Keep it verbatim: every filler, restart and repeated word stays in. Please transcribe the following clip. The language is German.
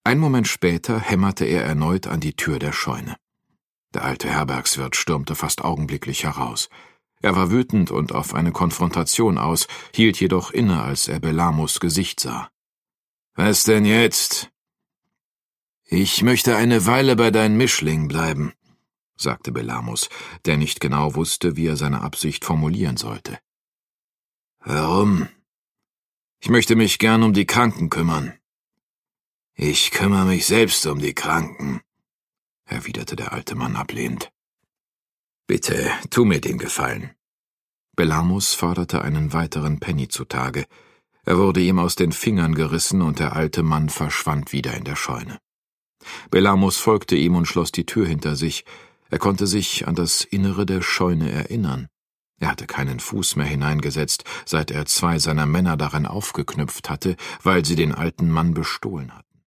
Einen Moment später hämmerte er erneut an die Tür der Scheune. Der alte Herbergswirt stürmte fast augenblicklich heraus. Er war wütend und auf eine Konfrontation aus, hielt jedoch inne, als er Belamos Gesicht sah. »Was denn jetzt?« »Ich möchte eine Weile bei deinen Mischlingen bleiben«, sagte Belamos, der nicht genau wusste, wie er seine Absicht formulieren sollte. »Warum?« »Ich möchte mich gern um die Kranken kümmern.« »Ich kümmere mich selbst um die Kranken«, erwiderte der alte Mann ablehnend. »Bitte, tu mir den Gefallen.« Belamos forderte einen weiteren Penny zutage. Er wurde ihm aus den Fingern gerissen und der alte Mann verschwand wieder in der Scheune. Belamos folgte ihm und schloss die Tür hinter sich. Er konnte sich an das Innere der Scheune erinnern. Er hatte keinen Fuß mehr hineingesetzt, seit er zwei seiner Männer darin aufgeknüpft hatte, weil sie den alten Mann bestohlen hatten.